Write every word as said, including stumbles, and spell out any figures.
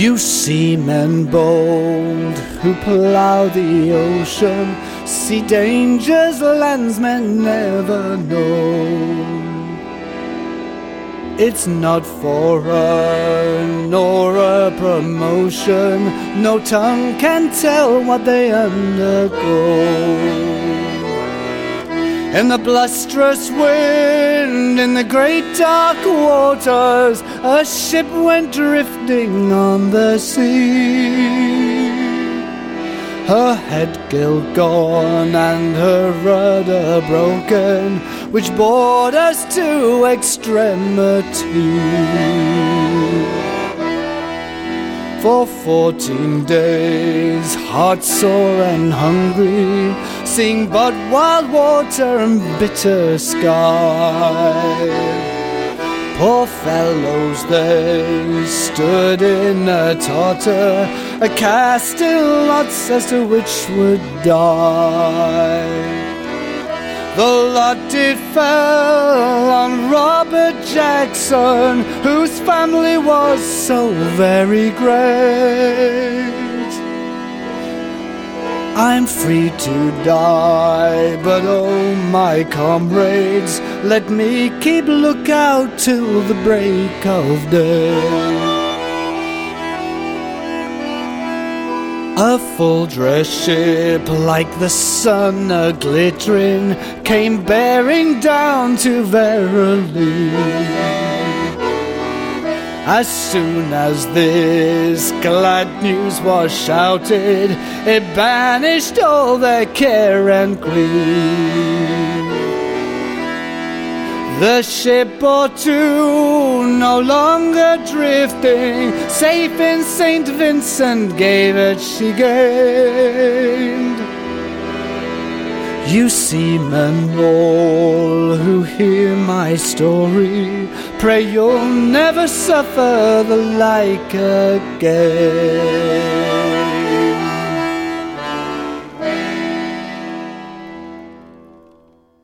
You seamen bold who plough the ocean, see dangers landsmen never know. It's not for a nor a promotion, no tongue can tell what they undergo. In the blusterous wind, in the great dark waters, a ship went drifting on the sea. Her headgale gone and her rudder broken, which brought us to extremity. For fourteen days, heartsore and hungry, seeing but wild water and bitter sky. Poor fellows, they stood in a totter, a casting lots as to which would die. The lot it fell on Robert Jackson, whose family was so very great. I'm free to die, but oh my comrades, let me keep lookout till the break of day. A full-dressed ship, like the sun a-glittering, came bearing down to Verily. As soon as this glad news was shouted, it banished all their care and grief. The ship bore to, no longer drifting, safe in Saint Vincent gave it she gained. You seamen all who hear my story, pray you'll never suffer the like again.